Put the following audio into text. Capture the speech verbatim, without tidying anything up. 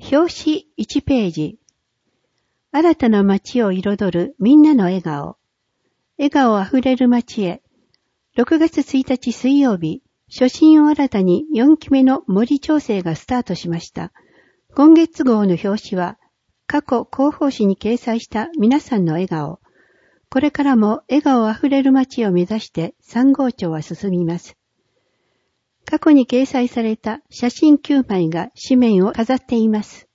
表紙いちページ。新たな街を彩るみんなの笑顔。笑顔あふれる街へ。ろくがつついたち水曜日、初心を新たによんきめの森調整がスタートしました。今月号の表紙は、過去広報誌に掲載した皆さんの笑顔。これからも笑顔あふれる街を目指してさん号帳は進みます。過去に掲載された写真きゅうまいが紙面を飾っています。